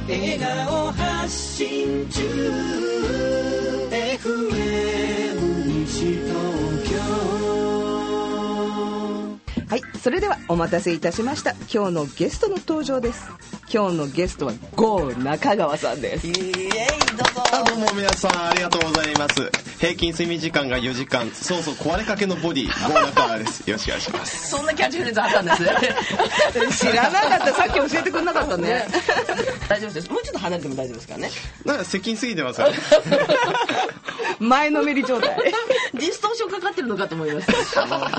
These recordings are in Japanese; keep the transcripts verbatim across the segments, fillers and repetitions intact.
笑顔発信中 エフエム 西東京。 はい、それではお待たせいたしました。今日のゲストの登場です。今日のゲストは郷中川さんです。 イエーイ、どうぞ。 あ、どうも皆さんありがとうございます。平均睡眠時間がよじかん、そうそう壊れかけのボディ、郷中川です。よろしくお願いします。 そんなキャッチフレーズあったんですね。 知らなかった。さっき教えてくれなかったね。 大丈夫です。もうちょっと離れても大丈夫ですからね。 なんか接近すぎてますよね。 前のめり状態。 ディストーションかかってるのかと思いました。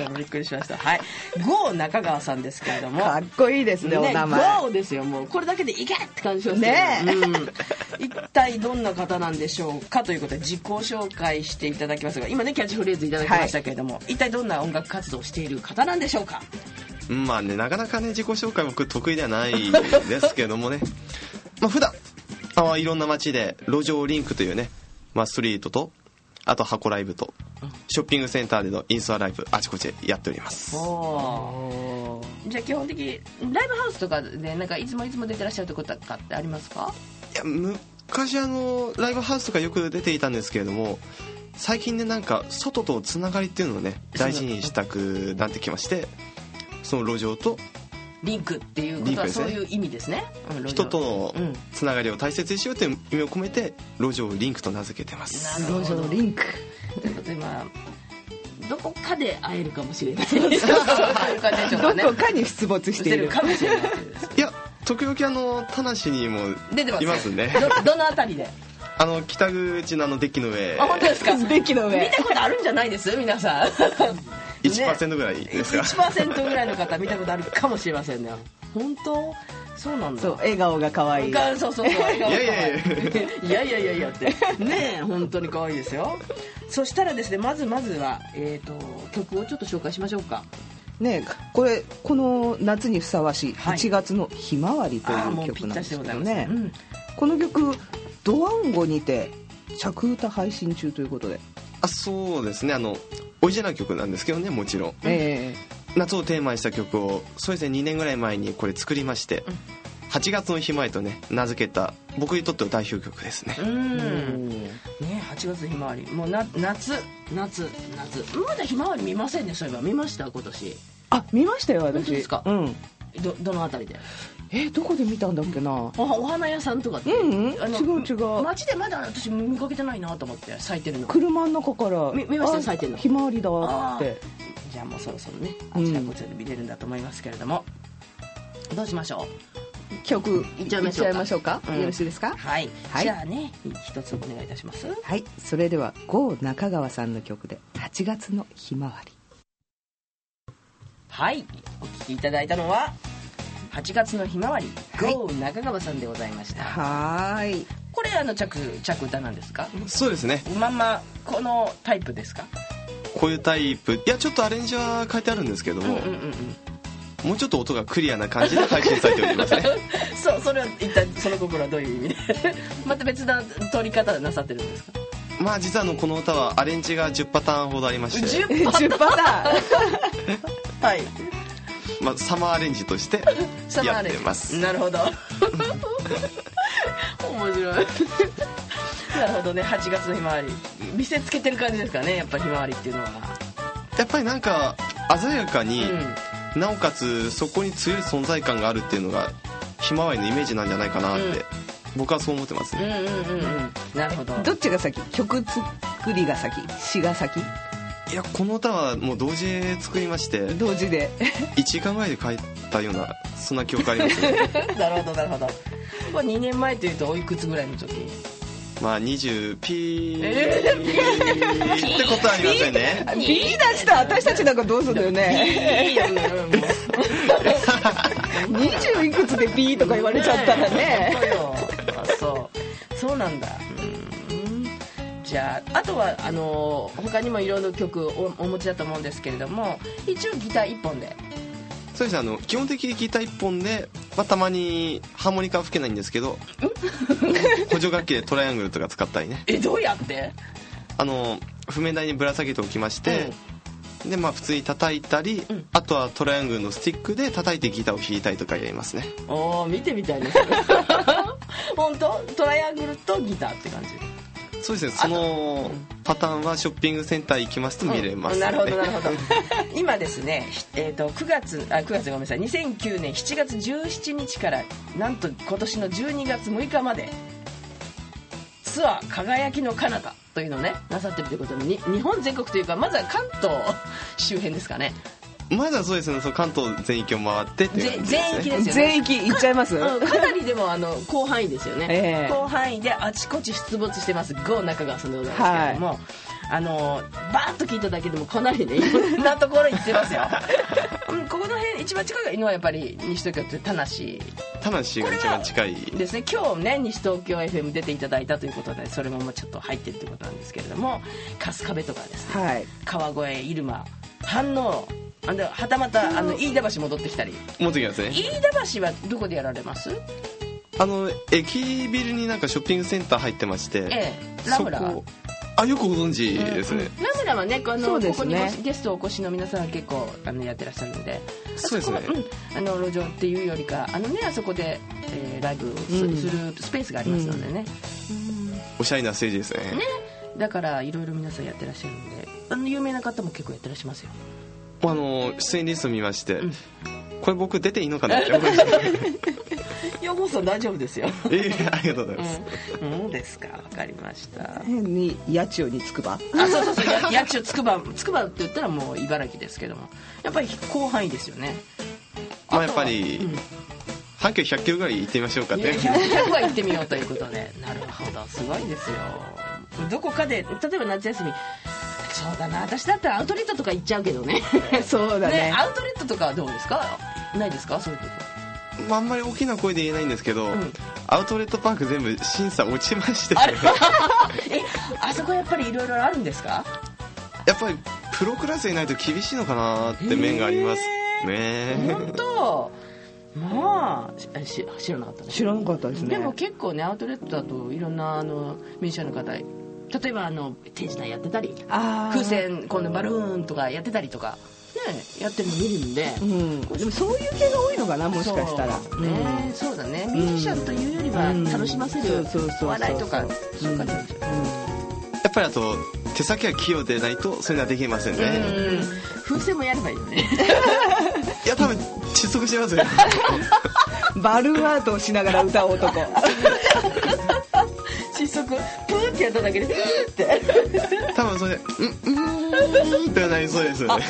びっくりしました。はい、郷中川さんですけれども、 かっこいいですね、お名前。 郷ですよ。もうこれだけでいけって感じしますね。うん、一体どんな方なんでしょうかということで自己紹介していただきますが、今ねキャッチフレーズいただきましたけれども、はい、一体どんな音楽活動をしている方なんでしょうか。 まあね、なかなかね自己紹介僕得意ではないですけどもねまあ普段あいろんな街で路上リンクというね、まあ、ストリートとあと箱ライブとショッピングセンターでのインスタライブあちこちでやっております。 おじゃあ基本的にライブハウスとかでなんかいつもいつも出てらっしゃるところとかってありますか。 いや昔あのライブハウスとかよく出ていたんですけれども、最近ねなんか外とつながりっていうのをね大事にしたくなってきまして、その路上とリンクっていうことはそういう意味ですね。 人とのつながりを大切にしようという意味を込めて路上リンクと名付けてます。 路上リンクということで、まあどこかで会えるかもしれないどこかに出没しているかもしれない。 いや時々あの田無にもいますね。 ど, どのあたりで。 あの北口のあのデッキの上。 あ、本当ですか。 デッキの上見たことあるんじゃないです皆さん。 いちパーセント ぐらいですか。 いちパーセント ぐらいの方見たことあるかもしれませんね。本当そうなんだ。 そう、笑顔が可愛い。 そうそうそう、笑顔が可愛い。 いやいやいやいやいやいやいやってねえ、本当に可愛いですよ。そしたらですね、まずまずはえっ、ー、と曲をちょっと紹介しましょうか。 ね、これこの夏にふさわしいいちがつのひまわりという曲なんですけどね、うん、この曲ドワンゴにて着歌配信中ということで。 あ、そうですね、あのオリジナル曲なんですけどね、もちろん、えー、夏をテーマにした曲をそうですねにねんぐらい前にこれ作りまして、うん、はちがつのひまわりとね名付けた僕にとっての代表曲ですね。 うんね、はちがつのひまわり、もうな夏夏夏まだひまわり見ませんね。そういえば見ました今年。 あ、見ましたよ私。 本当ですか。うん、ど, どのあたりで。 えどこで見たんだっけな。 お, お花屋さんとかって。 うん、あの違う違う、 街でまだ私見かけてないなと思って。咲いてるの車の中から見, 見ました咲いてるの。 ひまわりだって。 じゃあもうそろそろねあちらこちらで見れるんだと思いますけれども、うん、どうしましょう。 曲いっちゃいましょうか、うん、よろしいですか。 はい、はい、じゃあね一つお願いいたします。 はい、それでは郷中川さんの曲ではちがつのひまわり。 はい、お聴きいただいたのははちがつのひまわり、郷中川さんでございました。 はい、 これあの着着歌なんですか。 そうですね、 まんまこのタイプですか。 こういうタイプ、いやちょっとアレンジは変えてあるんですけども、うんうんうんうん、もうちょっと音がクリアな感じで配信されておりますね。 そう、それは一体その心はどういう意味でまた別な撮り方なさってるんですか。 まあ実はあのこの歌はアレンジがじゅっパターンほどありまして。 じゅっパターンはい、 まあ、サマーアレンジとしてやってます。 なるほど面白いなるほどね。はちがつのひまわり見せつけてる感じですかね、やっぱりひまわりっていうのは。 やっぱりなんか鮮やかに、うん、なおかつそこに強い存在感があるっていうのがひまわりのイメージなんじゃないかなって、うん、僕はそう思ってますね。うんうんうんうん、 なるほど。 どっちが先、曲作りが先、詩が先。 いやこの歌はもう同時で作りまして、 同時でいちじかんぐらいで書いたようなそんな記憶ありますね。 なるほどなるほど。まあにねんまえというとおいくつぐらいの時。 まあにじゅうピー、えー、ってことはありませんね。 ピー出した私たちなんかどうするんだよね。いいよねにじゅういくつでピーとか言われちゃったらね。 あ、そうそうなんだ。じゃあ、あとはあの他にもいろいろ曲をお持ちだと思うんですけれども、一応ギターいっぽんで。 そうですね、あの基本的にギターいっぽんで、まあ、たまにハーモニカは吹けないんですけど補助楽器でトライアングルとか使ったりね。 え、どうやって。 あの譜面台にぶら下げておきまして、うん、でまあ普通に叩いたり、うん、あとはトライアングルのスティックで叩いてギターを弾いたりとかやりますね。 おー、見てみたいですね。お本当？トライアングルとギターって感じ？ そうですね、そのパターンはショッピングセンター行きますと見れます、ね、 うん、なるほどなるほど今ですね、えー、とくがつあくがつごめんなさいにせんきゅうねんしちがつじゅうしちにちからなんと今年のじゅうにがつむいかまでツアー輝きの彼方というのをねなさってるということで、に日本全国というかまずは関東周辺ですかね。 まずはそうですね、その関東全域を回ってっていう感じですね。 全域ですよね。 全域行っちゃいます。 か, かなりでもあの広範囲ですよね、 えー、 広範囲であちこち出没してます ゴー 中川さんでございますけれども、はい、あのバーッと聞いただけでもかなりねいろんなところ行ってますよここの辺一番近いのはやっぱり西東京って田無田無が一番近いですね。今日ね西東京 エフエム 出ていただいたということでそれももうちょっと入ってるということなんですけれども、春日部とかですね、はい、川越、入間、飯能、あのはたまたあの飯田橋戻ってきたり。 戻ってきますね。 飯田橋はどこでやられます？ あの駅ビルになんかショッピングセンター入ってまして、 ええ、ラムラ。 あ、よくご存知ですね、 うんうん、ラムラはね、あの、 ね、 ここにゲストお越しの皆さんは結構あのやってらっしゃるんで、 そうですね、 うん、あの路上っていうよりかあのねあそこで、えー、ライブする、うん、するスペースがありますのでね、 うんうん、おしゃれなステージですね。 ね、だからいろいろ皆さんやってらっしゃるんで、あの有名な方も結構やってらっしゃいますよ。 あの出演リスト見まして、うん、これ僕出ていいのかなって思いましたヨゴさん大丈夫ですよえー、ありがとうございます、 うん、うんですか、わかりました。 変に八千代につくば、あ、 そうそうそう、八千代つくばつくばって言ったらもう茨城ですけども、やっぱり広範囲ですよね。 まあやっぱり、うん、半径ひゃっキロぐらい行ってみましょうかって、 ひゃくキロは行ってみようということでなるほど、すごいですよ。どこかで例えば夏休み、そうだな、私だったらアウトレットとか行っちゃうけどねそうだ ね, ね、アウトレットとかはどうですか？ないですか、そういうとこ？ まあ、あんまり大きな声で言えないんですけど、うん、アウトレットパーク全部審査落ちましてあ, えあそこやっぱりいろいろあるんですか？ やっぱりプロクラスいないと厳しいのかなって面がありますね。 本当、まあし知らなかったね。 知らなかったですね。 でも結構ねアウトレットだといろんなあのミュージシャンの方、例えばあの手品やってたり、風船このバルーンとかやってたりとか、ね、やってるの見るんで、うん、 でもそういう系が多いのかな、もしかしたら。 そうね、うん、そうだね、ミュージシャンというよりは楽しませる笑いとか、そういう感じなんですよ。 やっぱりあと手先が器用でないとそれはできませんね。 うん、風船もやればいいよねいや多分窒息しますよバルーンアートをしながら歌う男窒息プーってやっただけでプーって多分それうんうんってなりそうですよね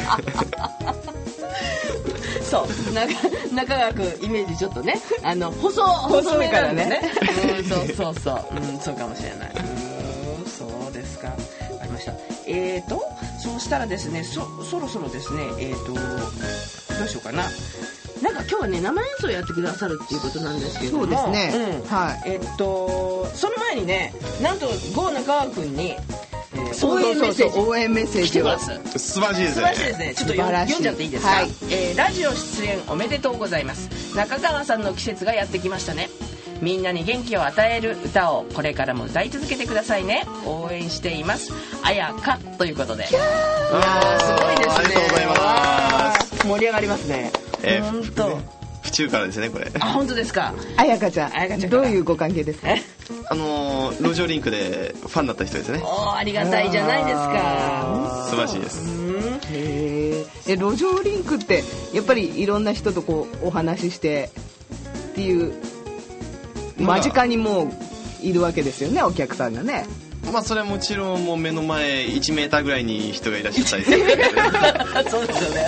そう中中川君イメージちょっとね、あの細細めからね、 うん、そうそうそう、うん、そうかもしれない。うん、そうですか、ありました。えーとそうしたらですね、 そ, そろそろですね、えーとどうしようかな。なんか今日はね生演奏やってくださるっていうことなんですけども、 そうですね、 うん、はい、えーとその前にね、なんと郷中川君に、えー、応援メッセージ応援メッセージ来てます。 素晴らしいですね。 素晴らしいですね。ちょっと読んじゃっていいですか？はい、えー、ラジオ出演おめでとうございます。中川さんの季節がやってきましたね。みんなに元気を与える歌をこれからも歌い続けてくださいね。応援しています。あやかということで。いやーすごいですね。 ありがとうございます。 盛り上がりますね。 えー、 本当。 府中からですねこれ。 あ、本当ですか。 あやかちゃん。あやかちゃんどういうご関係ですか？ あのー、路上リンクでファンだった人ですね。 おー、ありがたいじゃないですか。 素晴らしいです。 へー。え、路上リンクってやっぱりいろんな人とこうお話ししてっていう間近にもういるわけですよね、お客さんがね。 まあそれはもちろんもう目の前いちメーターぐらいに人がいらっしゃったりするそうですよね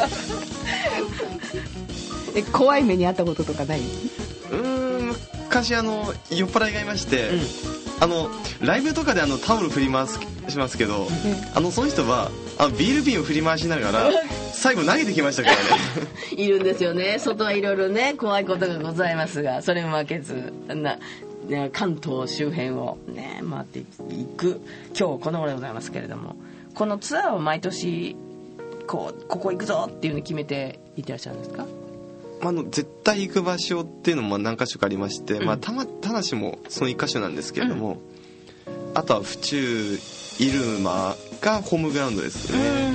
え、怖い目に遭ったこととかない？うーん、昔あの酔っ払いがいまして、うん、あのライブとかであのタオル振り回すしますけど、うん、あのその人はあのビール瓶を振り回しながら最後投げてきましたからねいるんですよね。外はいろいろね怖いことがございますが、それも負けずな関東周辺をね回っていく今日この頃でございますけれども、このツアーを毎年こうここ行くぞっていうのを決めていってらっしゃるんですか？ あの絶対行く場所っていうのも何か所かありまして、うん、まあ、たまたなしもその一箇所なんですけれども、うん、あとは府中入間がホームグラウンドですね。 うん、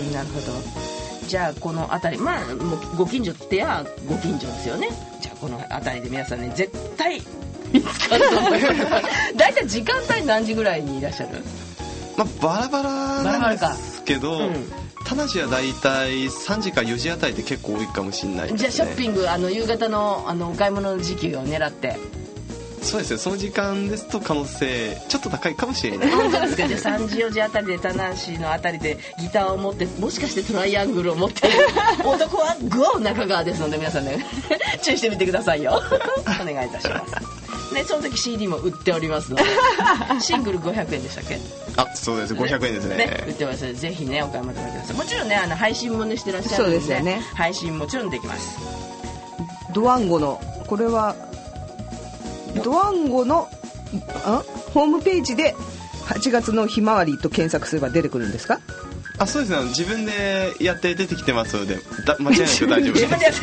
なるほど。じゃあこの辺り、まあもうご近所ってやご近所ですよね。じゃあこの辺りで皆さんね絶対見つかると思いますだいたい時間帯何時ぐらいにいらっしゃる？ まあバラバラなんですけど、田無はだいたいさんじかよじあたりで結構多いかもしれないですね。 じゃあショッピングあの夕方 の, あのお買い物の時期を狙って。 そうですね、その時間ですと可能性ちょっと高いかもしれない。 本当ですか？じゃあさんじよじあたりで田無のあたりでギターを持って、もしかしてトライアングルを持っている男はゴー中川ですので、皆さんね注意してみてくださいよお願いいたしますね。その時 シーディー も売っておりますのでシングルごひゃくえんでしたっけ？ あ、そうです、ごひゃくえんです ね, ね売ってますので、ぜひねお買い求めください。もちろんねあの配信もねしてらっしゃるの で, そうですよね、 配信もちろんできます。 ドワンゴのこれはドワンゴのあホームページではちがつのひまわりと検索すれば出てくるんですか？ あ、そうですね、自分でやって出てきてますのでだ間違いなく大丈夫です。 自分でや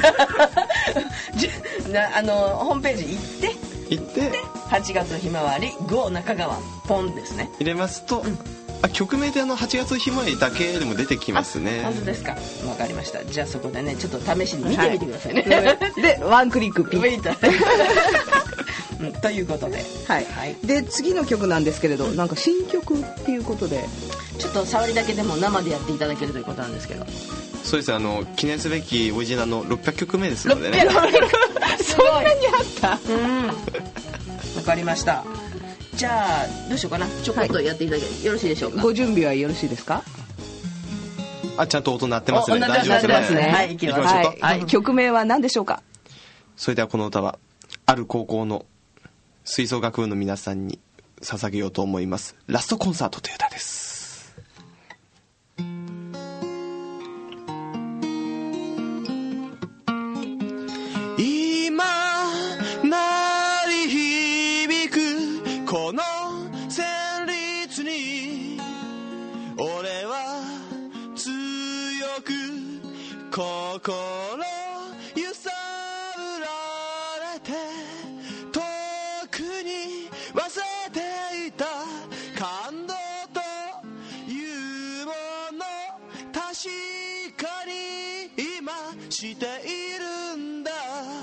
ってなあのホームページ行って行ってはちがつのひまわりゴー中川ポンですね。 入れますと、うん、あ曲名であのはちがつのひまわりだけでも出てきますね。 本当ですか？わかりました。じゃあそこでねちょっと試しに見てみてくださいね、 はい、でワンクリックピッうん、ということで、 はいはい、で次の曲なんですけれど、なんか新曲っていうことでちょっと触りだけでも生でやっていただけるということなんですけど。 そうです、あの記念すべきオリジナルのろっぴゃくきょくめですのでね。 そんなにあった。うんわかりました。じゃあどうしようかな、ちょこっとやっていただけ、はい、よろしいでしょうか？ ご準備はよろしいですか？ あ、ちゃんと音鳴ってますね。 大丈夫ですね。はい、行きましょうか。 はい、はい、曲名は何でしょうか？ それではこの歌はある高校の吹奏楽部の皆さんに捧げようと思います。ラストコンサートという歌です。今鳴り響くこの旋律に俺は強く心揺さぶられて、遠くに忘れていた感動というもの、確かに今しているんだ。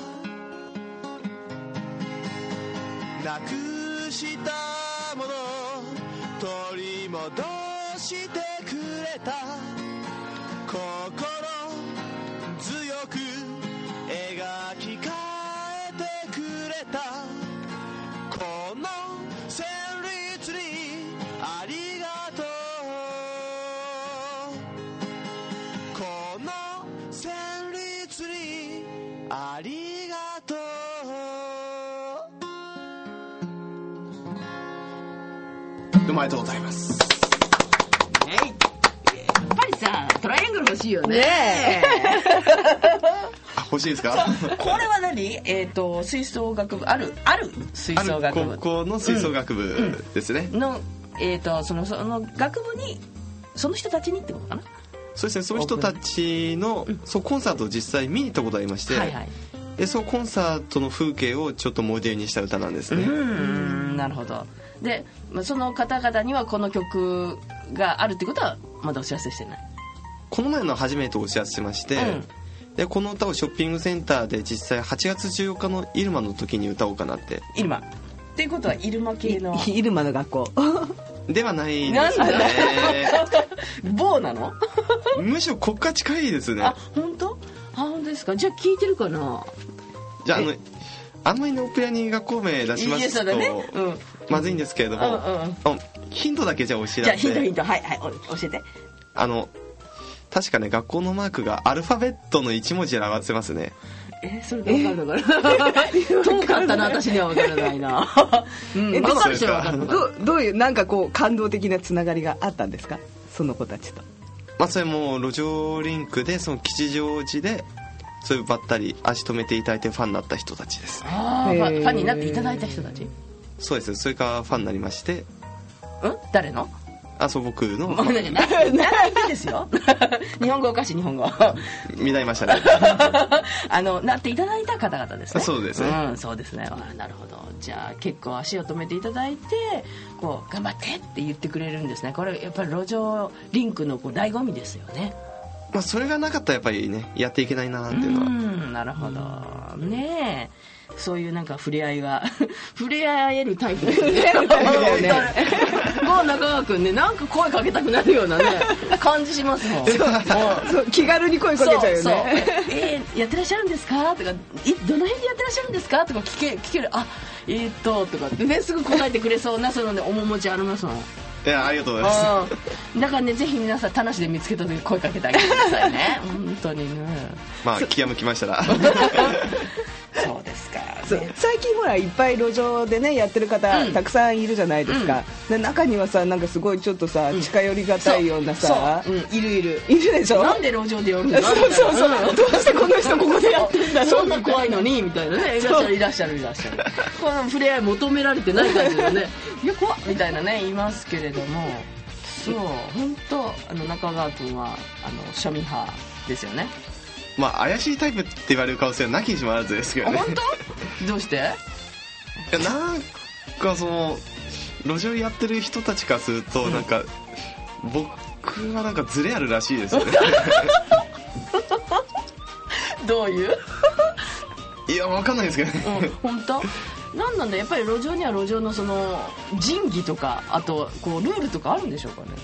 なくしたもの取り戻してくれた、心強く描き変えてくれた、この旋律にありがとう、この旋律にありがとう。おめでとうございます。 やっぱりさトライアングル欲しいよね。 ねあ、欲しいですか？ これは何？えっと吹奏楽部あるある吹奏楽部、 ある高校の吹奏楽部ですね。 うんうん、のえっとそのその学部にその人たちにってことかな。 そうですね、その人たちの、うん、そうコンサートを実際見に行ったことがありまして、はいはい、でそのコンサートの風景をちょっとモデルにした歌なんですね。 うん、なるほど。でその方々にはこの曲があるってことはまだお知らせしてない？ この前の初めてお知らせしまして、うん、でこの歌をショッピングセンターで実際はちがつじゅうよっかのイルマの時に歌おうかなって。 イルマっていうことはイルマ系のイルマの学校ではないですね。 某なの？ むしろ国家近いですね。 あ、本当？あ、本当ですか。じゃあ聞いてるかな。 じゃああのあんまりのオペラに学校名出しますと、ね、うん、まずいんですけれども、うんうん、ヒントだけじゃあお知らせ。 じゃあヒントヒントはいはい教えて。 あの確かね学校のマークがアルファベットのいち文字で表せますね。 えそれで分かるのかな。遠かったな私には分からないな。うん、分かる人は分かるのかな。 どどういうなんかこう感動的なつながりがあったんですか、その子たちと。 まあそれも路上リンクでその吉祥寺でそういうばったり足止めていただいてファンになった人たちですね。 あファンになっていただいた人たち。 そうです。それからファンになりまして。 うん誰の？ あ、そう僕の。 もうなんかなないいですよ。日本語おかしい日本語。 見られましたね。 あのなっていただいた方々ですね。 そうですね。 うん、そうですね。あ、なるほど。じゃあ結構足を止めていただいて、こう頑張ってって言ってくれるんですね。これやっぱり路上リンクのこう醍醐味ですよね。 まあそれがなかったらやっぱりねやっていけないなっていうのは。 うん、なるほどねえ。 そういうなんか触れ合いが触れ合えるタイプですね。もう中川くんね、なんか声かけたくなるようなね感じしますもん。そうそう気軽に声かけちゃうよね。そうそうえー、やってらっしゃるんですかとか、いどの辺でやってらっしゃるんですかとか聞け聞ける。あえー、っととかってね、すぐ答えてくれそうなそのね面持ちありますもん。 いや、ありがとうございます。 だからね、ぜひ皆さん田無で見つけた時声かけてあげてくださいね。本当にね。 まあ気が向きましたら。 そうですか、 ね、最近ほらいっぱい路上でねやってる方、うん、たくさんいるじゃないですか、うん、で中にはさなんかすごいちょっとさ、うん、近寄りがたいようなさ、 うん、いるいるいるでしょ。 なんで路上でやるんだそうそうそう、うん、どうしてこの人ここでやってんだろう、 そんな怖いのにみたいなね、いらっしゃるいらっしゃるいらっしゃるこの触れ合い求められてない感じでねいや怖っみたいなねいますけれども、そう本当あの中川君はあの庶民派ですよね。 まあ怪しいタイプって言われる可能性はなきにしもあらずですけどね。 本当？どうして？いやなんかその路上やってる人たちからすると、うん、なんか僕はなんかズレあるらしいですよね。 どういう？ いやわかんないですけどね。 うん、本当？なんなんだ、やっぱり路上には路上のその仁義とかあとこうルールとかあるんでしょうかね。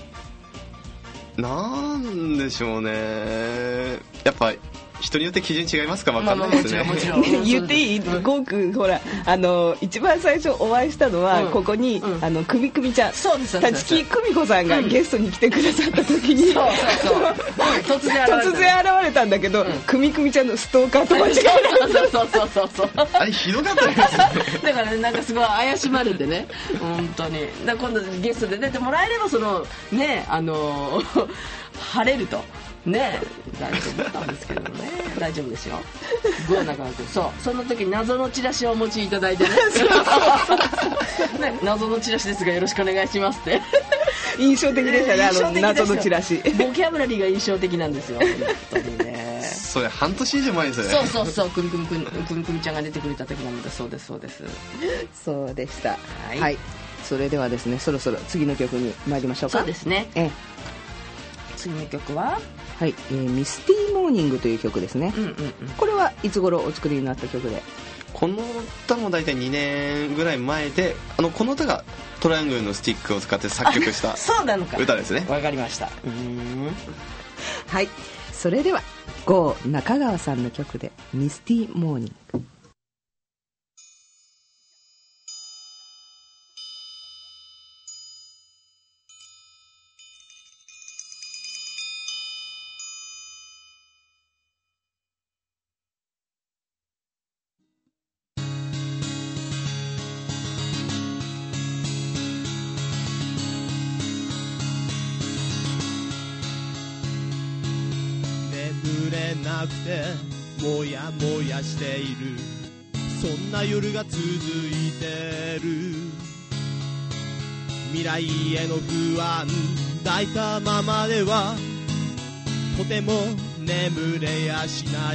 なんでしょうね、やっぱ人によって基準違いますか、分かんないですね。 もちろんもちろん言っていい？ゴーくほらあの一番最初お会いしたのは、うん、ここに、うん、あのくみくみちゃん、 そうです立木久美子さんがゲストに来てくださった時に、うん、 そうそうそう突然突然現れたんだけど、くみくみちゃんのストーカーと間違えた。そうそうそうそうそうあれひどかったですね。 だから、ね、なんかすごい怪しまれてね、本当に。だから今度ゲストで出てもらえればそのねあの晴れると。ね大丈夫だったんですけどね。大丈夫ですよ。ゴー中川君、そうその時謎のチラシをお持ちいただいて ね, ね謎のチラシですがよろしくお願いしますって印象的でしたね、あの謎のチラシ。 ボキャブラリーが印象的なんですよ本当にね。 それ半年以上前ですよね。 そうそうそう、くみくみくみくみくみちゃんが出てくれた時なんだそうですそうですそうでした。 はい、 はい、それではですねそろそろ次の曲に参りましょうか。 そうですね、ええ、次の曲ははい、えー、ミスティーモーニングという曲ですね、 うんうんうん、 これはいつ頃お作りになった曲で？ この歌も大体にねんぐらい前で、あのこの歌がトライアングルのスティックを使って作曲した歌ですね。 わかりました。うーんはい、それではゴー中川さんの曲でミスティーモーニング。 なくてもやもやしている、そんな夜が続いてる。未来への不安抱いたままではとても眠れやしない。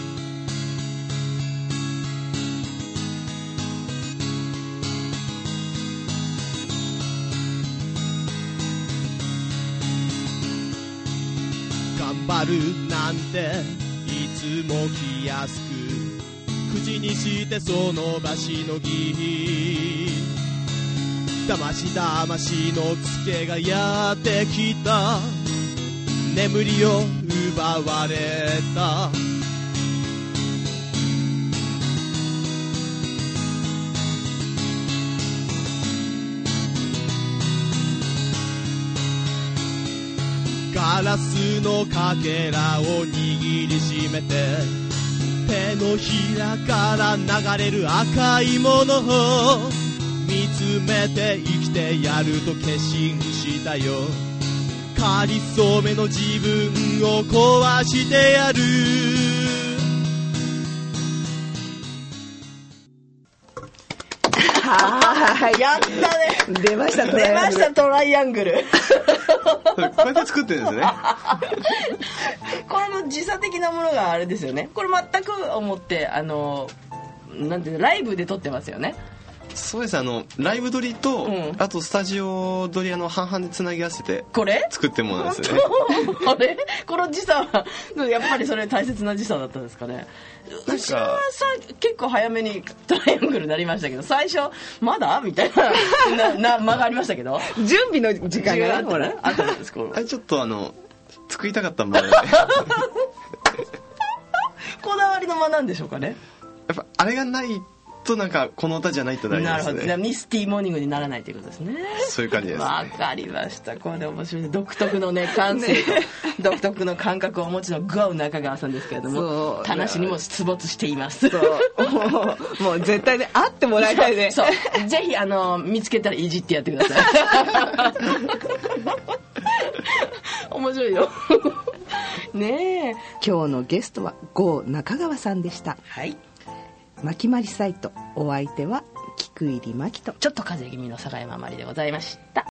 頑張るなんていつも気安く口にしてその場しのぎ、だましだましのツケがやってきた。眠りを奪われた。ガラスのかけらを握りしめて、手のひらから流れる赤いものを見つめて生きてやると決心したよ。かりそめの自分を壊してやる。 はい、 やったね。 出ましたね。 出ましたトライアングル。 こうやって作ってるんですね。 これの時差的なものがあれですよね。これ全く思ってあのなんていうのライブで撮ってますよね。 そうです、あのライブ撮りと、うん、あとスタジオ撮りあの半々でつなぎ合わせてこれ作ってるものなんですね。 あれこの時差はやっぱりそれ大切な時差だったんですかね。うちはさ結構早めにトライアングルになりましたけど、最初まだみたい な, な, な間がありましたけど準備の時間がこれあったんですあれちょっとあの作りたかったものでこだわりの間なんでしょうかね。 やっぱあれがないとなんかこの歌じゃないとなりますね。 なるほど。じゃあミスティーモーニングにならないということですね。 そういう感じですね。 わかりました。これ面白い。独特のね感性と、ね、独特の感覚をお持ちのグアウ中川さんですけれども、話にも出没しています。そうもう、もう絶対ね会ってもらいたいね。 そうそうぜひあの見つけたらいじってやってください。面白いよ。ねえ。 今日のゲストは郷中川さんでした。 はい。 まきまりサイト、お相手は菊入真希とちょっと風邪気味の坂山まりでございました。